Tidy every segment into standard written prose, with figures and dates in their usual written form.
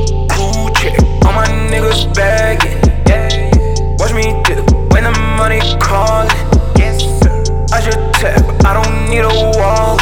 Cool chick, all my niggas bagging. Watch me dip when the money callin'. I should tap, but I don't need a wallet.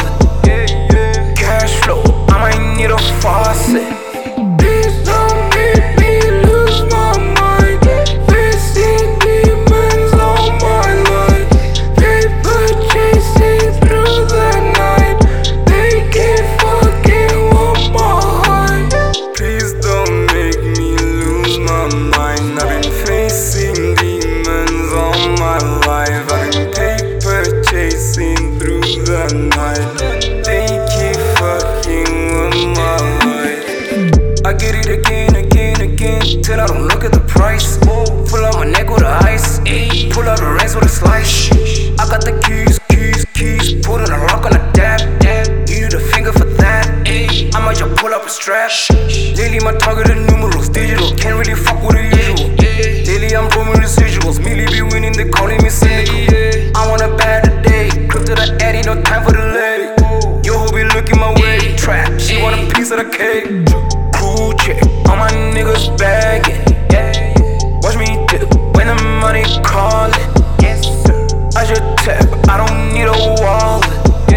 Cash flow, I might need a faucet. Please don't make me lose my mind. Facing demons all my life. Paper chasing through the night. They can't fucking want my heart. Please don't make me lose my mind. I've been facing demons all my life. I've been paper chasing through the night. They keep fucking with my life. I get it again, till I don't look at the price. Pull out my neck with the ice. Pull out the rings with a slice. I got the keys. Put in a rock on a dab. You need a finger for that. I might just pull up a strap. Lately my target is numerals, digital. Can't really fuck with the usual. Lately I'm roaming residuals. Millie be winning, they calling me cynical. I want a bad today. Crip to the addy, no time for delay. Yo ho be looking my way. Trap, she want a piece of the cake. Cool chick, all my niggas bagging. Watch me dip when the money callin'. I should tap, but I don't need a wallet.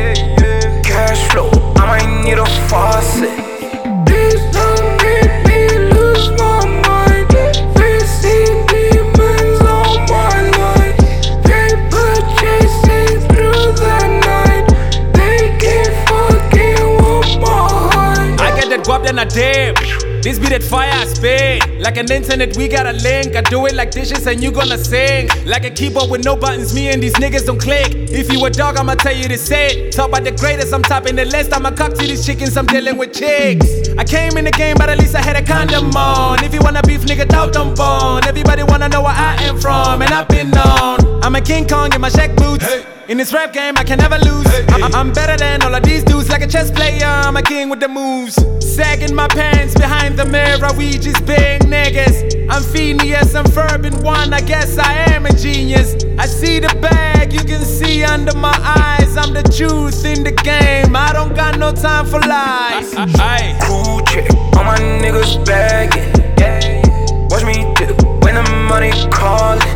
Cash flow, I might need a faucet. Please don't make me lose my mind. Facing demons all my life. Paper chasing through the night. They can't fucking want my heart. I get that guap, then I dip. This be that fire I spit. Like an internet, we got a link. I do it like dishes and you gonna sing. Like a keyboard with no buttons, me and these niggas don't click. If you a dog, I'ma tell you to sit. Talk about the greatest, I'm topping the list. I'ma cock to these chickens, I'm dealing with chicks. I came in the game, but at least I had a condom on. If you wanna beef, nigga, doubt them bone. Everybody wanna know where I am from, and I've been known. I'm a King Kong in my Shaq boots. In this rap game, I can never lose. I'm better than all of these dudes, like a chess player. I'm a king with the moves. Sagging my pants behind the mirror, we just big niggas. I'm Phineas, I'm Furbin one, I guess I am a genius. I see the bag, you can see under my eyes. I'm the truth in the game, I don't got no time for lies. Cool chick, all my niggas bagging. Watch me dip when the money callin'.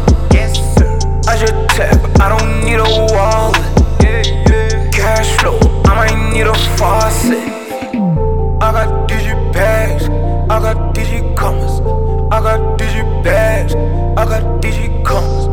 I should tap, but I don't need a wallet. Cash flow, I might need a faucet. I got digibags, I got digicommas. I got digibags, I got digicommas.